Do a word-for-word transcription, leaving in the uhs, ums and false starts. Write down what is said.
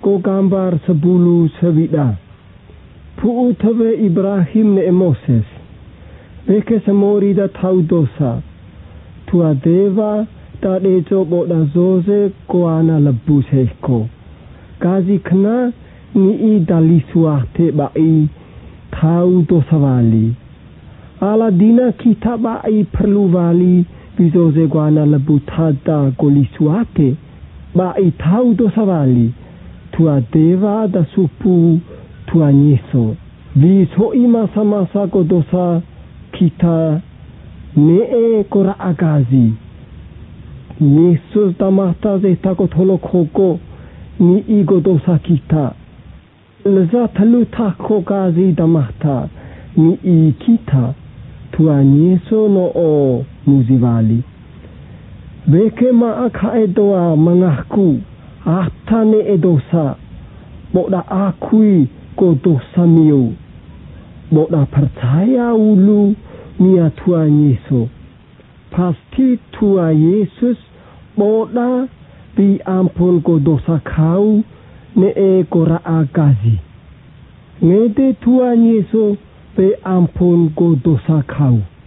ko gambar sebulu sewida. Pu utawe Ibrahim ne Moses. Beke semori da tau dosa. Tua deva da dejo bo da zoze ko ana lebu seko. Gazi kena ni i dali suate bai tau dosa wali. Ala dina kita bai perlu wali bizoze ko ana lebu tada goli suate. Bai tau dosa wali. Tua deva da supu tua nyeso. Vi so i masa-masa ko dosa kita nee kora agazi. Yesus damata zeta ko tolok hoko ni igo dosa kita. Leza talu tako gazi damata ni i kita tua nyeso no o muzivali. Beke maaka edoa mengaku atane edosa. Boda akui ko dosa miu. Boda percaya ulu mia tua Yesus. Pasti tua Yesus boda di ampun ko dosa kau ne e kora agazi. Ngede tua Yesus be ampun ko dosa kau.